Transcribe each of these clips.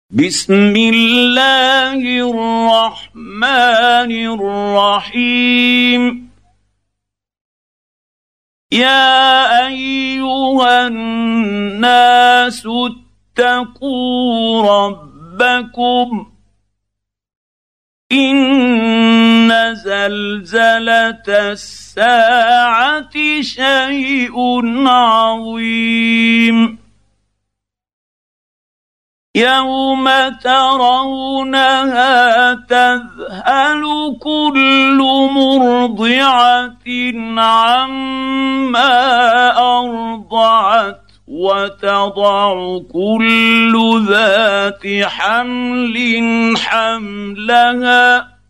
بسم الله الرحمن الرحيم. يا ايها الناس اتقوا ربكم ان زلزله الساعه شيء عظيم. يوم ترونها تذهل كل مرضعة عما أرضعت وتضع كل ذات حمل حملها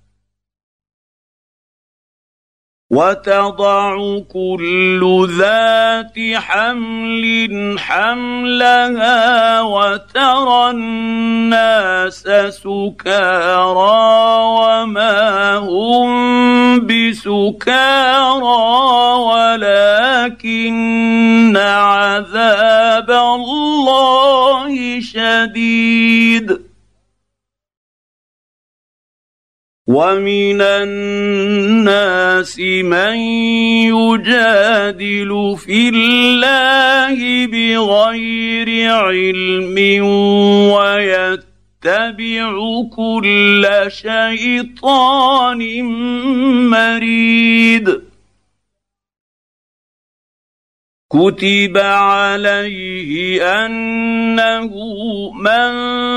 وترى الناس سكارى وما هم بسكارى ولكن عذاب الله شديد. ومن الناس من يجادل في الله بغير علم ويتبع كل شيطان مريد. كتب عليه أنه من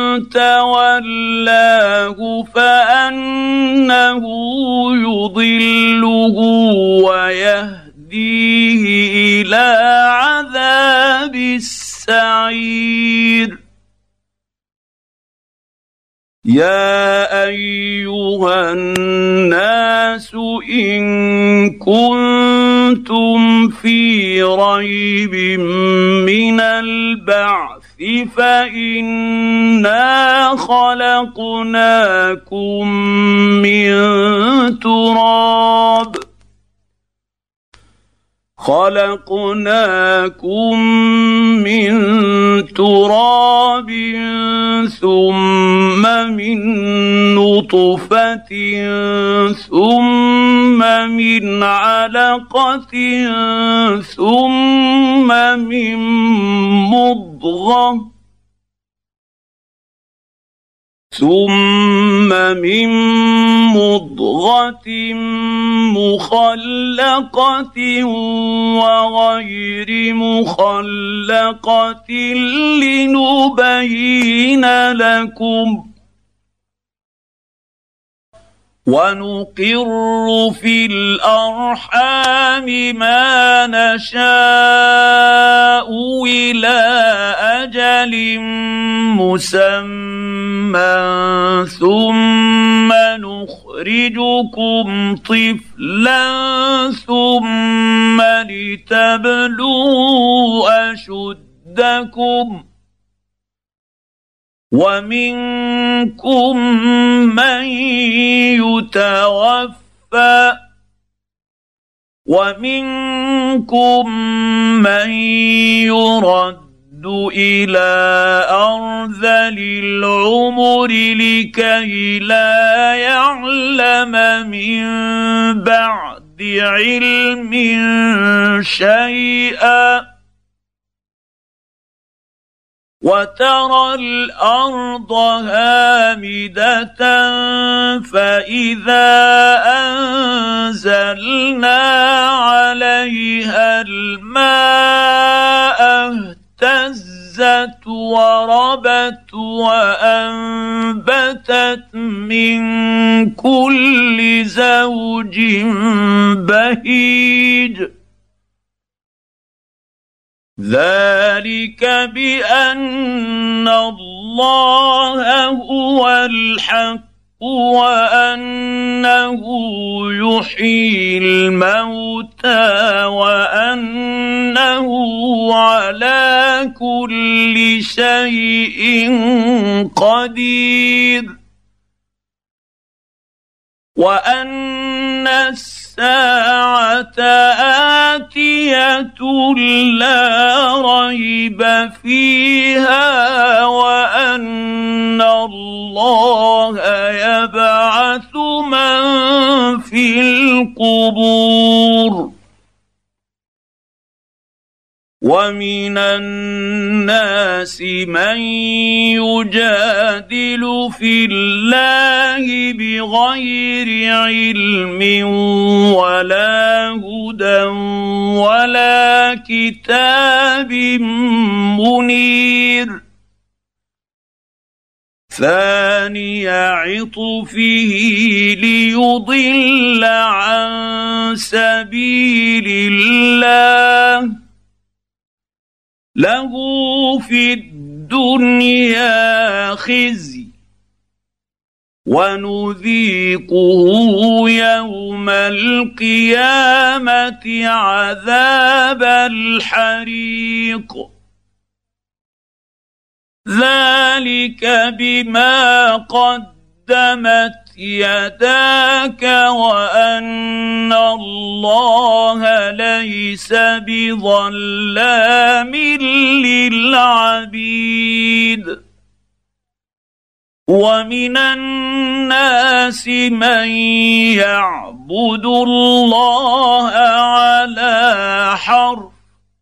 تولاه فأنه يضله ويهديه إلى عذاب السعير. يا أيها الناس إن كنتم في ريب من البعث فإنا خلقناكم من تراب ثم من نطفة ثم من علقة ثم من مضغة مخلقة وغير مخلقة لنبين لكم. ونقر في الأرحام ما نشاء إلى أجل مسمى ثم نخرجكم طفلا ثم لتبلغوا أشدكم ومنكم من يتوفى ومنكم من يرد إلى أرذل العمر لكي لا يعلم من بعد علم شيئا. وترى الأرض هامدة فإذا أنزلنا عليها الماء اهتزت وربت وأنبتت من كل زوج بهيج. ذلك بأن الله هو الحق وأنه يحيي الموتى وأنه على كل شيء قدير. وأن الساعة آتية لا ريب فيها وأن الله يبعث من في القبور ومن الناس من يجادل في الله بغير علم ولا هدى ولا كتاب منير ثاني عطفه ليضل عن سبيل الله له في الدنيا خزي ونذيقه يوم القيامة عذاب الحريق ذلك بما قدمت يداك وأن الله ليس بظلام للعبيد ومن الناس من يعبد الله على حرف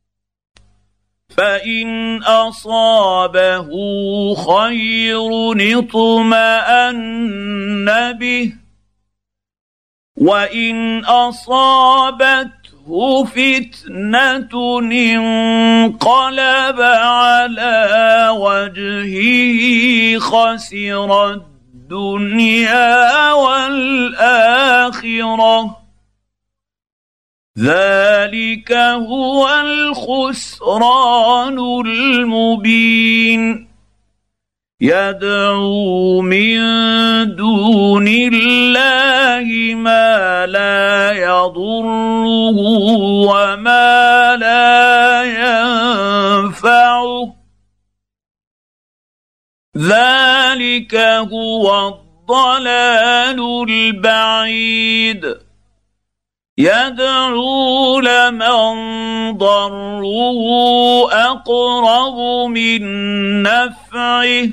فإن أصابه خير اطمأن به وإن أصابته فتنة انقلب على وجهه خسر الدنيا والآخرة ذلك هو الخسران المبين يدعو من دون الله ما لا يضره وما لا ينفعه ذلك هو الضلال البعيد يدعو لمن ضره أقرب من نفعه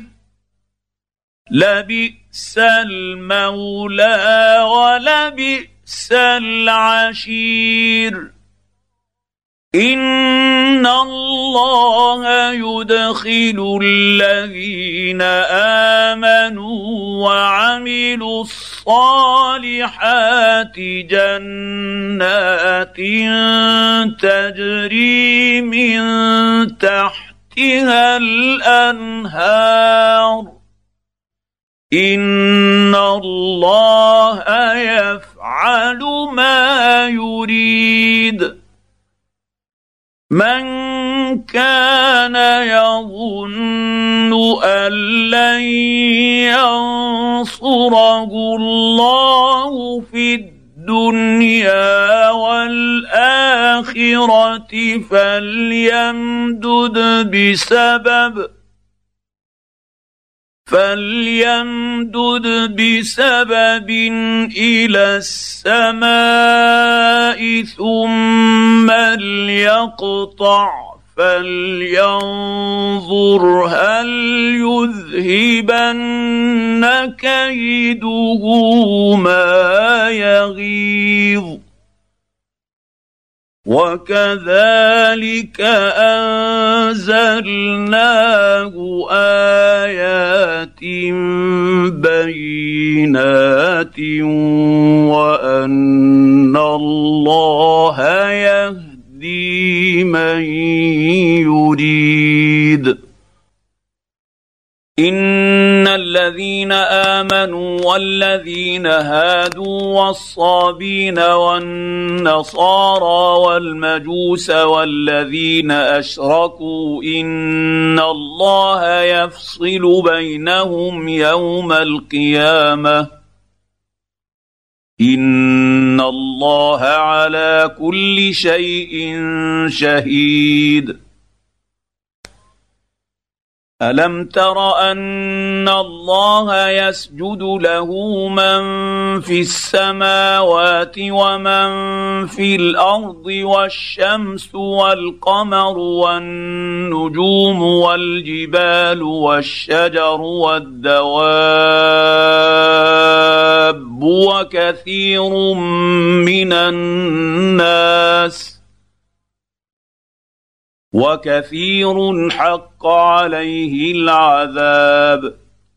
لبئس المولى ولبئس العشير إن الله يدخل الذين آمنوا وعملوا الصالحات جنات تجري من تحتها الأنهار إن الله يفعل ما يريد من كان يظن أن لن ينصره الله في الدنيا والآخرة فليمدد بسبب إلى السماء ثم ليقطع فلينظر هل يذهبن كيده ما يغيظ وكذلك أنزلناه آيات بينات وأن الله يهدي من يريد إن الذين آمنوا والذين هادوا والصابين والنصارى والمجوس والذين أشركوا إن الله يفصل بينهم يوم القيامة إن الله على كل شيء شهيد ألم تر أن الله يسجد له من في السماوات ومن في الأرض والشمس والقمر والنجوم والجبال والشجر والدواب وكثير من الناس وكثير حق عليه العذاب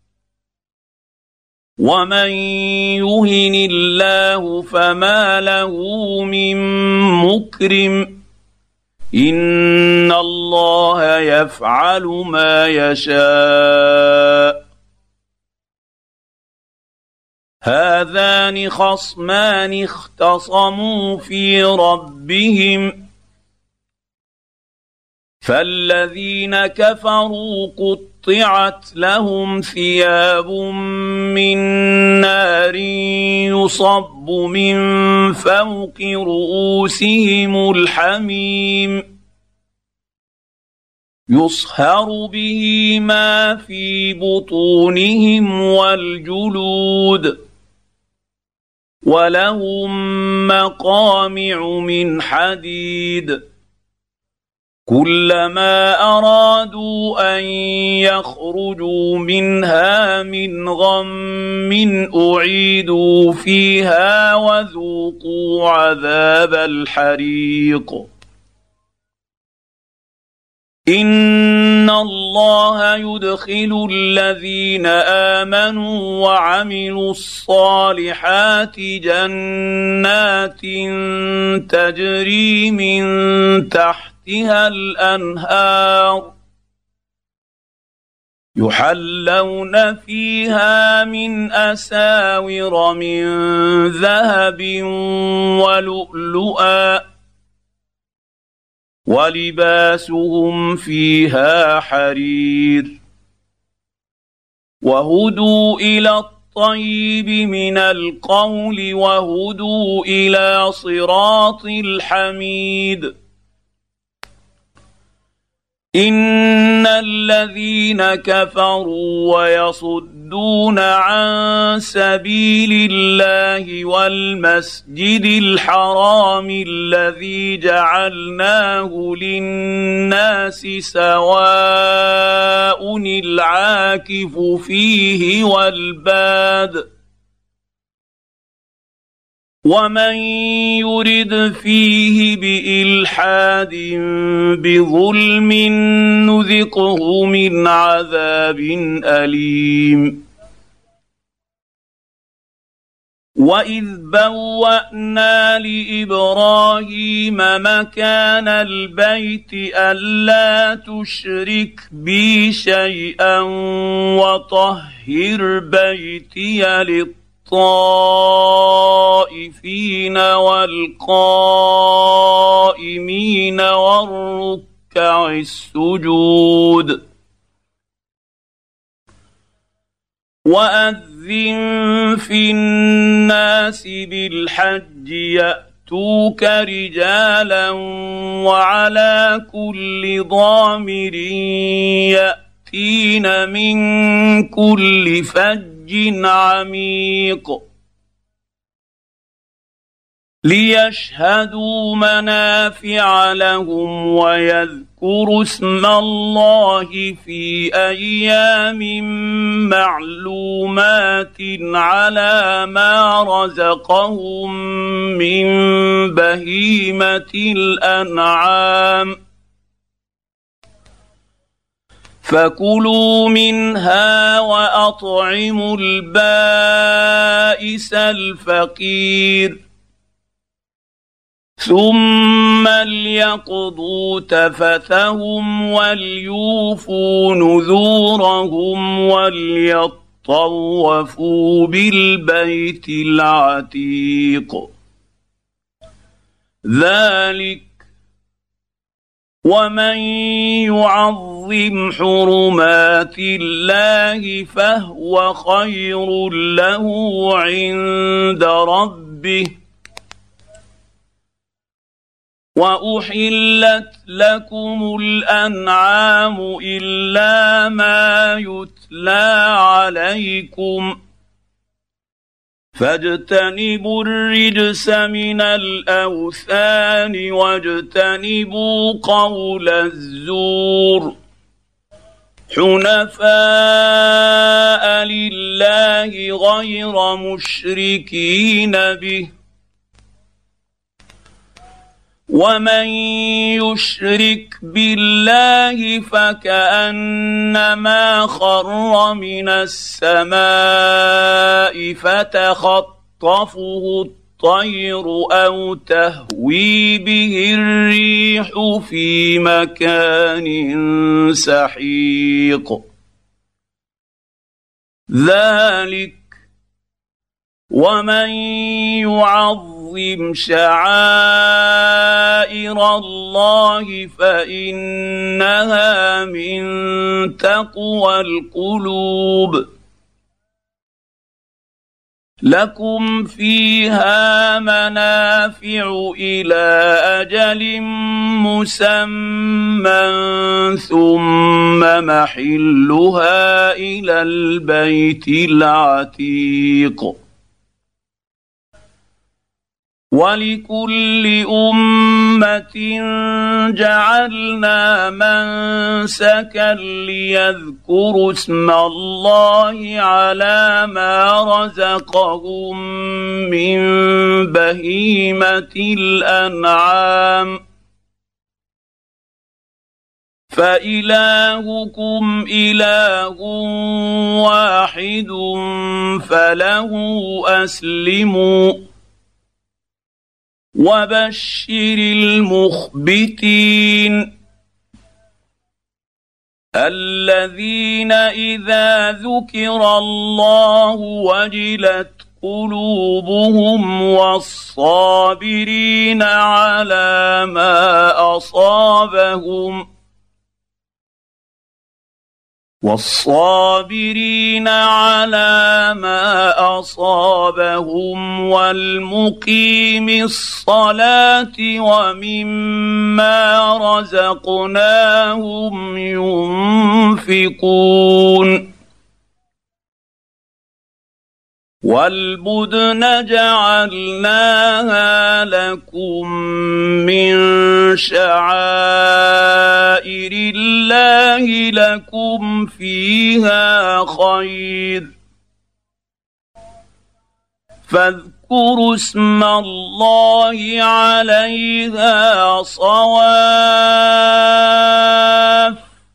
ومن يهن الله فما له من مكرم إن الله يفعل ما يشاء هذان خصمان اختصموا في ربهم فالذين كفروا قطعت لهم ثياب من نار يصب من فوق رؤوسهم الحميم يصهر به ما في بطونهم والجلود ولهم مقامع من حديد كلما أرادوا أن يخرجوا منها من غم أعيدوا فيها وذوقوا عذاب الحريق إن الله يدخل الذين آمنوا وعملوا الصالحات جنات تجري من تحتها الأنهار يحلون فيها من أساور من ذهب ولؤلؤا ولباسهم فيها حرير وهدوا إلى الطيب من القول وهدوا إلى صراط الحميد إن الذين كفروا ويصدون عن سبيل الله والمسجد الحرام الذي جعلناه للناس سواء العاكف فيه والباد ومن يرد فيه بإلحاد بظلم نذقه من عذاب أليم وإذ بوأنا لإبراهيم مكان البيت ألا تشرك بي شيئا وطهر بيتي للطائفين والقائمين والركع السجود وأذن في الناس بالحج يأتوك رجالا وعلى كل ضامر يأتين من كل فج عميق ليشهدوا منافع لهم ويذكروا اسم الله في أيام معلومات على ما رزقهم من بهيمة الأنعام فكلوا منها وأطعموا البائس الفقير ثم ليقضوا تفثهم وليوفوا نذورهم وليطوفوا بالبيت العتيق ذلك ومن يعظم حرمات الله فهو خير له عند ربه واحلت لكم الانعام الا ما يتلى عليكم فاجتنبوا الرجس من الاوثان واجتنبوا قول الزور حنفاء لله غير مشركين به ومن يشرك بالله فكأنما خر من السماء فتخطفه الطير أو تهوي به الريح في مكان سحيق ذلك ومن يعظم شعائر الله فإنها من تقوى القلوب لكم فيها منافع إلى أجل مسمى ثم محلها إلى البيت العتيق ولكل أمة جعلنا منسكا ليذكروا اسم الله على ما رزقهم من بهيمة الأنعام فإلهكم إله واحد فله أسلموا وبشر المخبتين الذين إذا ذكر الله وجلت قلوبهم والصابرين على ما أصابهم والمقيم الصلاة ومما رزقناهم ينفقون والبدن جعلناها لكم من شعائر الله لكم فيها خير فاذكروا اسم الله عليها صواف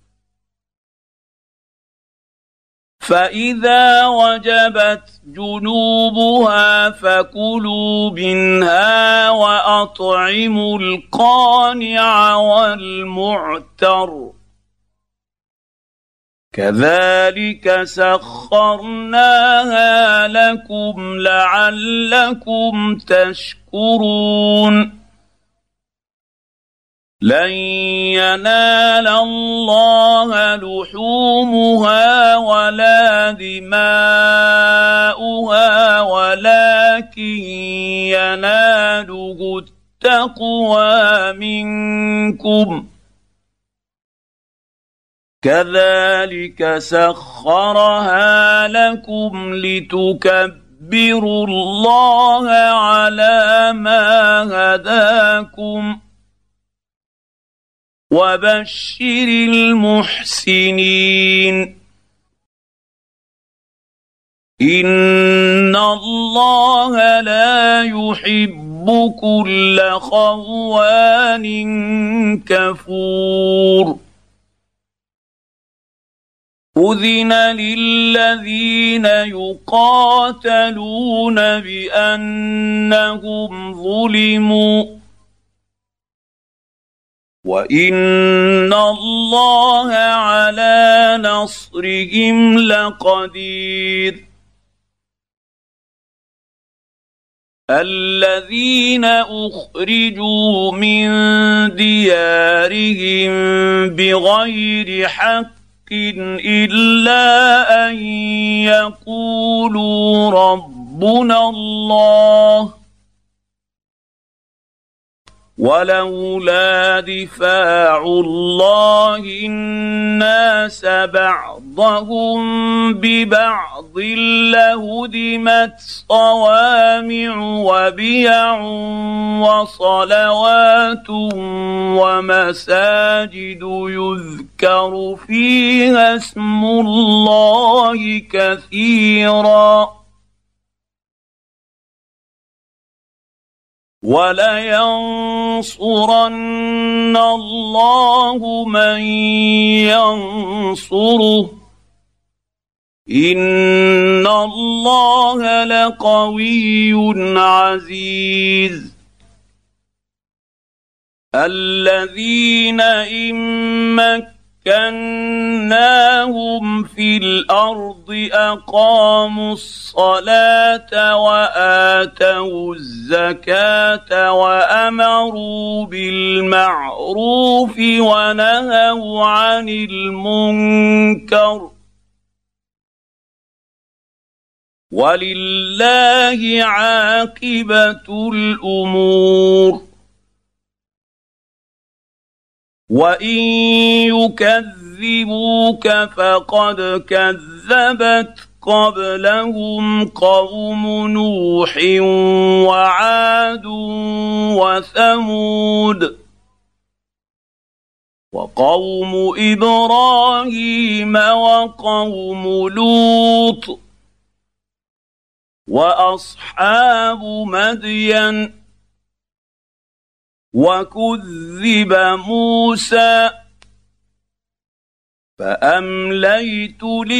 فإذا وجبت جنوبها فكلوا منها وأطعموا القانع والمعتر كذلك سخرناها لكم لعلكم تشكرون لن ينال الله لحومها ولا دماؤها ولكن يناله التقوى منكم كذلك سخرها لكم لتكبروا الله على ما هداكم وبشر المحسنين إن الله لا يحب كل خوان كفور أذن للذين يقاتلون بأنهم ظلموا وإن الله على نصرهم لقدير الذين أخرجوا من ديارهم بغير حق إلا أن يقولوا ربنا الله ولولا دفاع الله الناس بعضهم ببعض لهدمت صوامع وبيع وصلوات ومساجد يذكر فيها اسم الله كثيرا ولينصرن الله من ينصره إن الله لقوي عزيز الذين إن مكناهم في الأرض أقاموا الصلاة وآتوا الزكاة وأمروا بالمعروف ونهوا عن المنكر ولله عاقبة الأمور وإن يكذبوك فقد كذبت قبلهم قوم نوح وعاد وثمود وقوم إبراهيم وقوم لوط وأصحاب مدين وكذب موسى فأمليت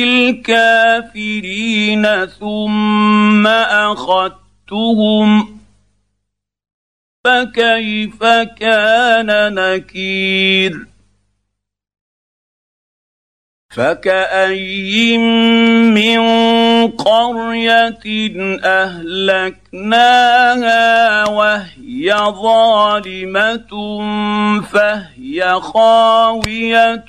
للكافرين ثم أخذتهم فكيف كان نكير فكأي من قرية أهلكناها وهي ظالمة فهي خاوية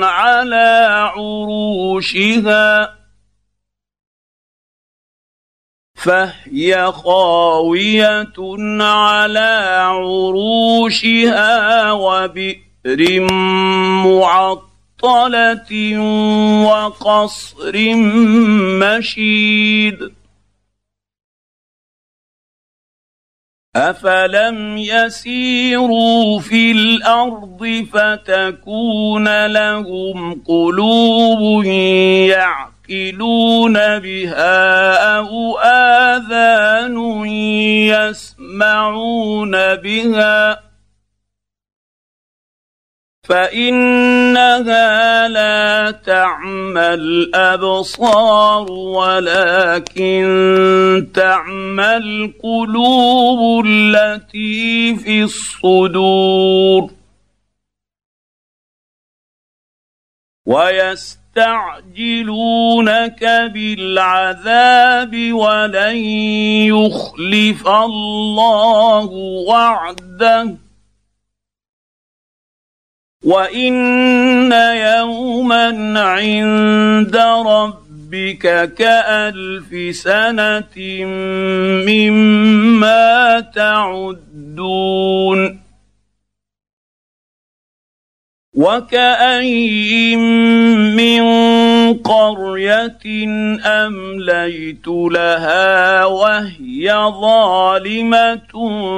على عروشها وبئر معطلة وقصر مشيد أفلم يسيروا في الأرض فتكون لهم قلوب يعقلون بها أو آذان يسمعون بها فإنها لا تعمى الأبصار ولكن تعمى القلوب التي في الصدور ويستعجلونك بالعذاب ولن يخلف الله وعده وإن يوما عند ربك كألف سنة مما تعدون وكأين من قرية أمليت لها وهي ظالمة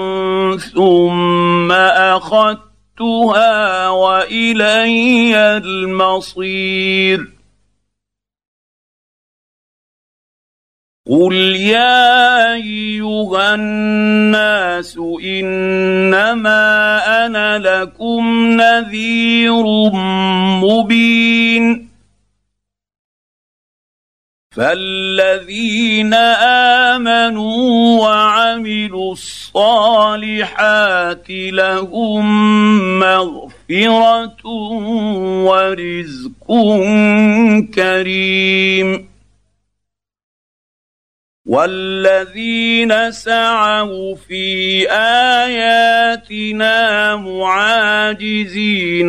ثم أخذتها وإلي المصير قل يا أيها الناس إنما أنا لكم نذير مبين فالذين آمنوا وعملوا الصالحات لهم مغفرة ورزق كريم والذين سعوا في آياتنا معاجزين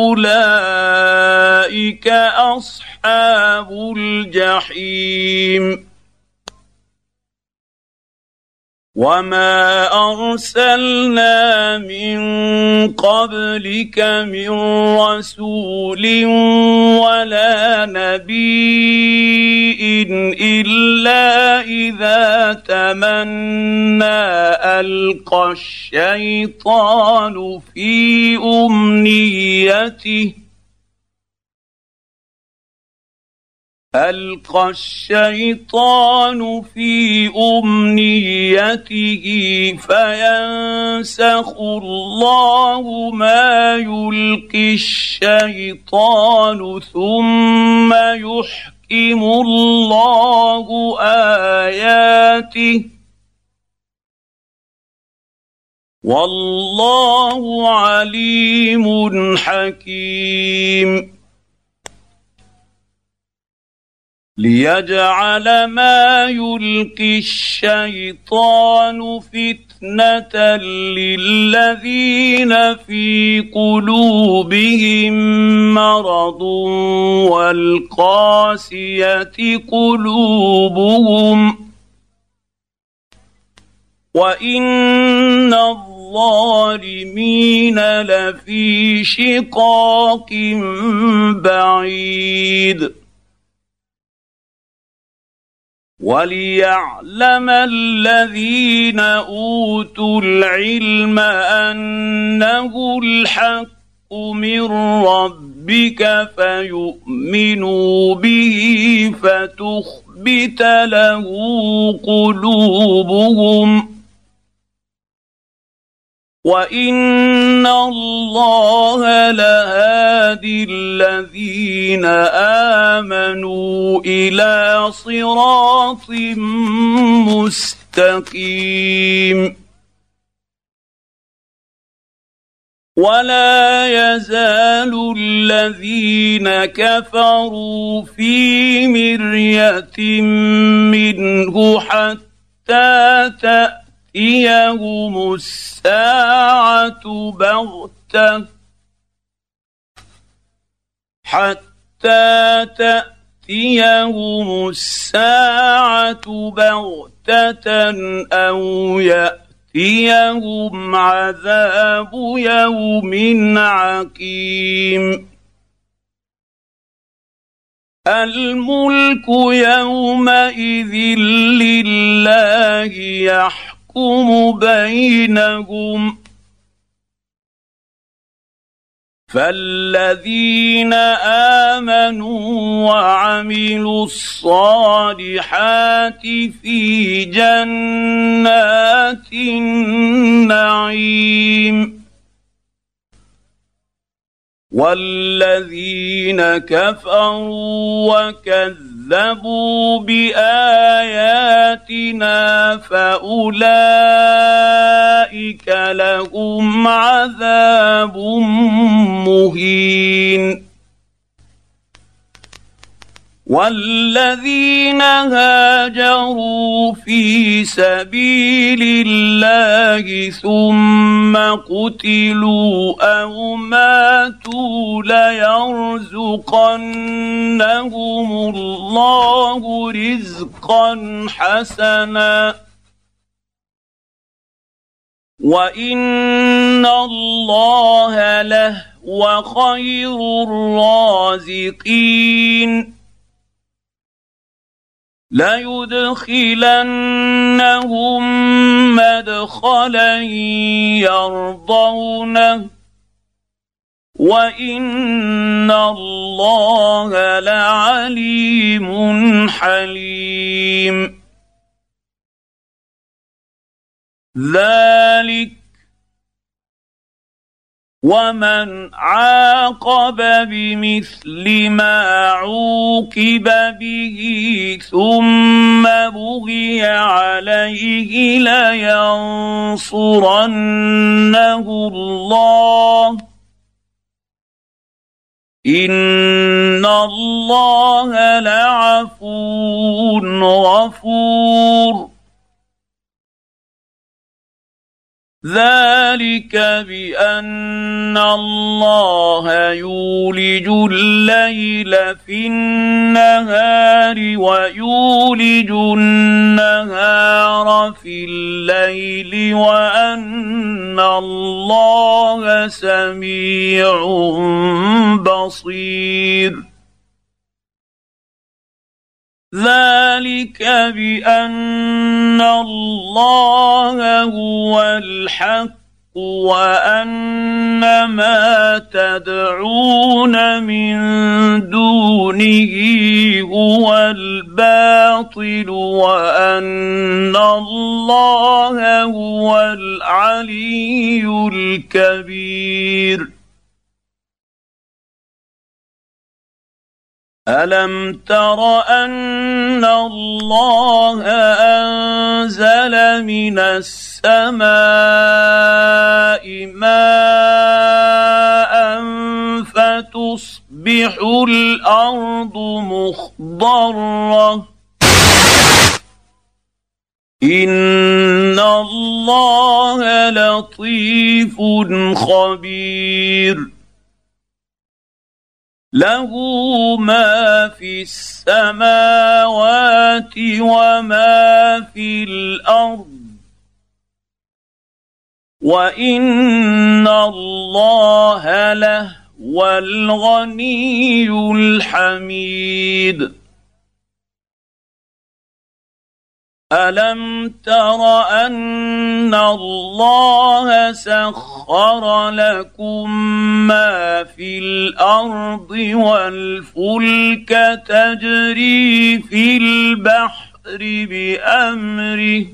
أولئك أصحاب الجحيم وما ارسلنا من قبلك من رسول ولا نبي الا اذا تمنى القى الشيطان في امنيته فينسخ الله ما يلقي الشيطان ثم يحكم الله اياته والله عليم حكيم. ليجعل ما يلقي الشيطان فتنة للذين في قلوبهم مرض والقاسية قلوبهم وإن الظالمين لفي شقاق بعيد. وليعلم الذين اوتوا العلم انه الحق من ربك فيؤمنوا به فتخبت له قلوبهم وان الله لهادي الذين امنوا الى صراط مستقيم. ولا يزال الذين كفروا في مرية منه حتى تأتيهم الساعة بغتة أو يأتيهم عذاب يوم عقيم. الملك يومئذ لله يحكم بينهم فالذين آمنوا وعملوا الصالحات في جنات النعيم والذين كفروا وكذبوا بآياتنا فأولئك لهم عذاب مهين. والذين هاجروا في سبيل الله ثم قتلوا أو ماتوا ليرزقنهم الله رزقا حسنا وإن الله لهو خير الرازقين. ليدخلنهم مدخلا يرضونه وإن الله لعليم حليم. ذلك ومن عاقب بمثل ما عوقب به ثم بغي عليه لينصرنه الله إن الله لعفو غفور. ذلك بان الله يولج الليل في النهار ويولج النهار في الليل وان الله سميع بصير ذلك بان الله هو الحق وان ما تدعون من دونه هو الباطل وان الله هو العلي الكبير الم تر ان الله انزل من السماء ماء فتصبح الارض مخضره ان الله لطيف خبير له ما في السماوات وما في الارض وان الله لهو الغني الحميد الم تر ان الله سخر لكم ما في الارض والفلك تجري في البحر بامره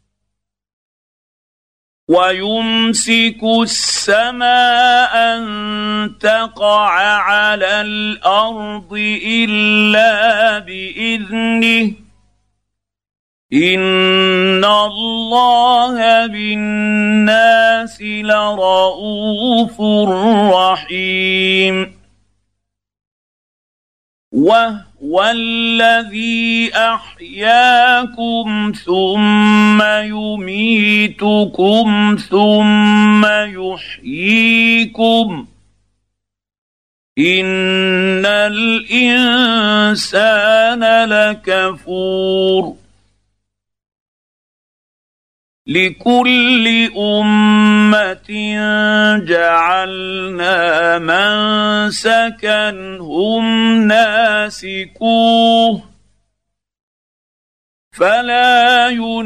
ويمسك السماء ان تقع على الارض الا باذنه ان الله بالناس لرءوف رحيم وهو الذي احياكم ثم يميتكم ثم يحييكم ان الانسان لكفور لكل امه جعلنا منسكا هم ناسكوه فلا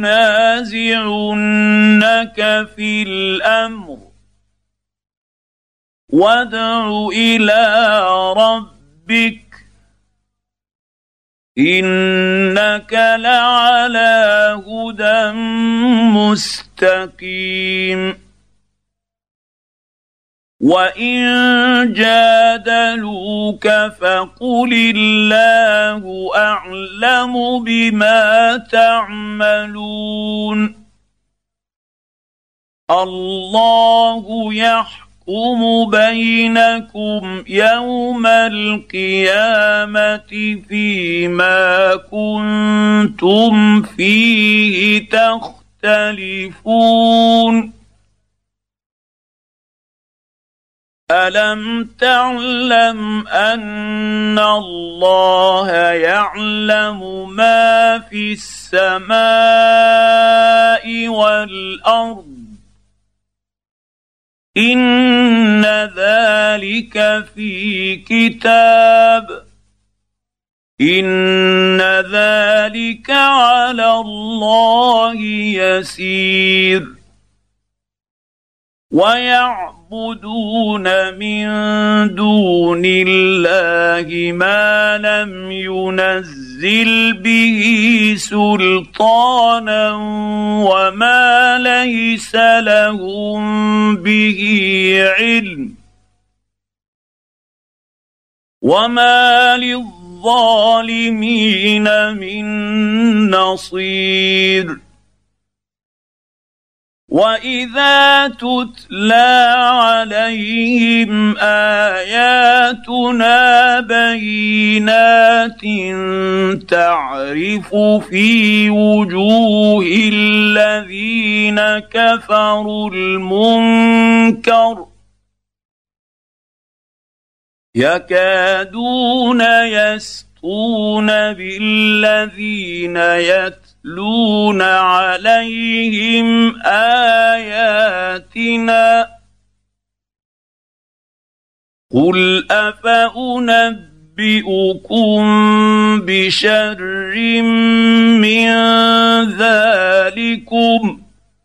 ينازعنك في الامر وادع الى ربك انك لعلى هدى مستقيم وان جادلوك فقل الله اعلم بما تعملون الله يحكم بينكم يوم القيامه فيما كنتم فيه تختلفون الم تعلم ان الله يعلم ما في السماء والارض ان ذلك في كتاب ان ذلك على الله يسير ويعبدون من دون الله ما لم ينزل به سلطانا وما ليس لهم به علم وما للظالمين من نصير واذا تتلى عليهم اياتنا بينات تعرف في وجوه الذين كفروا المنكر يكادون يسطون بالذين يتلون عليهم آياتنا قل أفأنبئكم بشر من ذلكم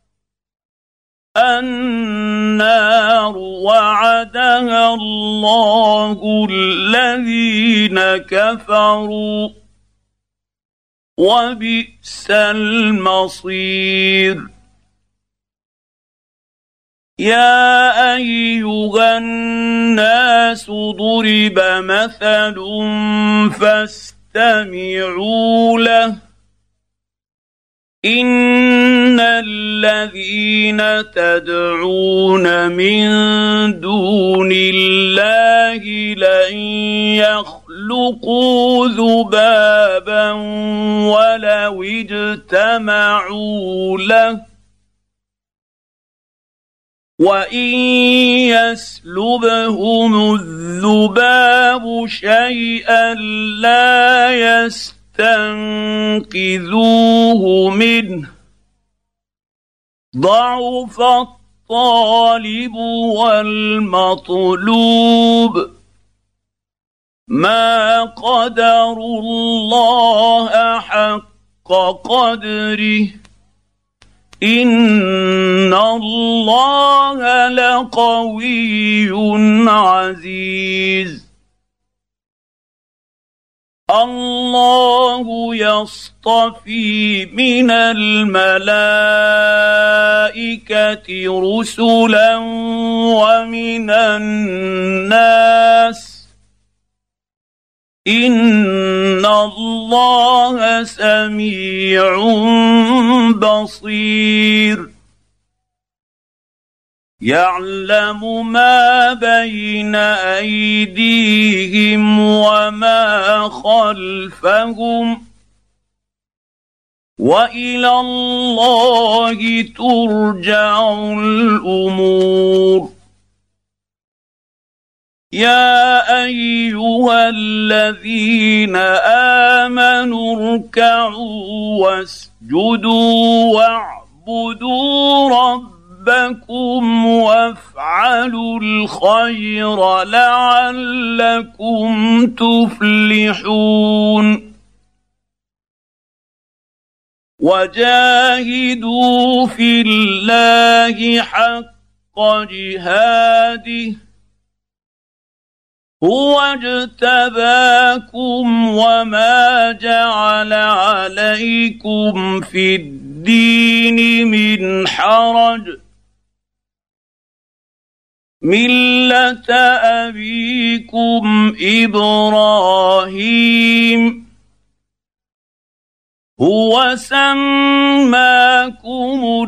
النار وعدها الله الذين كفروا وبئس المصير يا أيها الناس ضرب مثل فاستمعوا له إن الذين تدعون من دون الله لن يخلقوا ذبابا ولو اجتمعوا له وإن يسلبهم الذباب شيئا لا يستنقذوه منه ضعف الطالب والمطلوب ما قدروا الله حق قدره إن الله لقوي عزيز الله يصطفي من الملائكة رسلا ومن الناس إن الله سميع بصير يعلم ما بين أيديهم وما خلفهم وإلى الله ترجع الأمور يا أيها الذين آمنوا اركعوا واسجدوا واعبدوا ربكم وافعلوا الخير لعلكم تفلحون وجاهدوا في الله حق جهاده هو اجتباكم وما جعل عليكم في الدين من حرج ملة أبيكم إبراهيم هو سماكم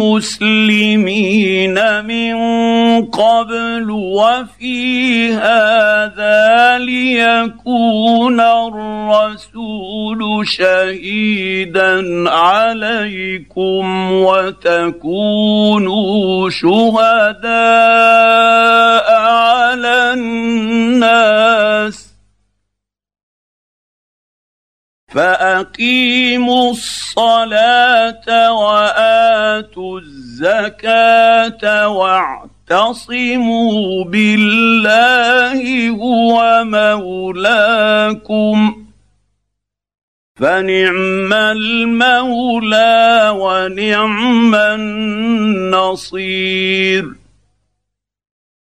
المسلمين من قبل وفي هذا ليكون الرسول شهيدا عليكم وتكونوا شهداء على الناس فأقيموا الصلاة وآتوا الزكاة واعتصموا بالله هو مولاكم فنعم المولى ونعم النصير